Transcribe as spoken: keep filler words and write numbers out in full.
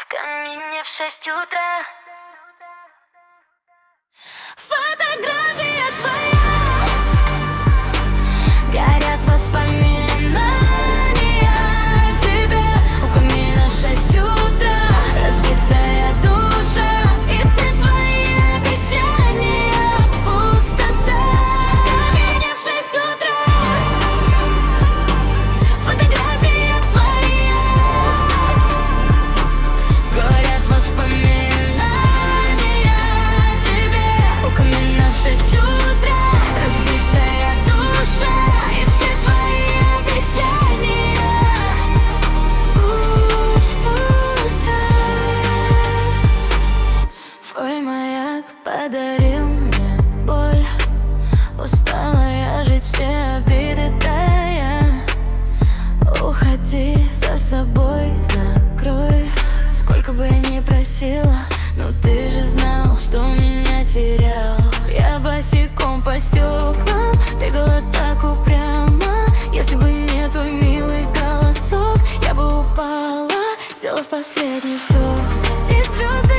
ко мне в шесть утра. Фотография твоя, горят воспоминания тебя. У камина шесть утра, разбитая душа, и все твои обещания пустота. Ко мне в шесть утра, фотография твоя, горят воспоминания тебе. У камина в шесть утра, разбитая душа, и все твои обещания пустота. Твой маяк подарил мне боль. Устала я жить, все обиды тая. Уходи, за собой закрой. Сколько бы я ни просила, но ты же знал, что меня терял. Я босиком по стеклам бегала так упрямо. Если бы не твой милый голосок, я бы упала, сделав последний вздох. И звезды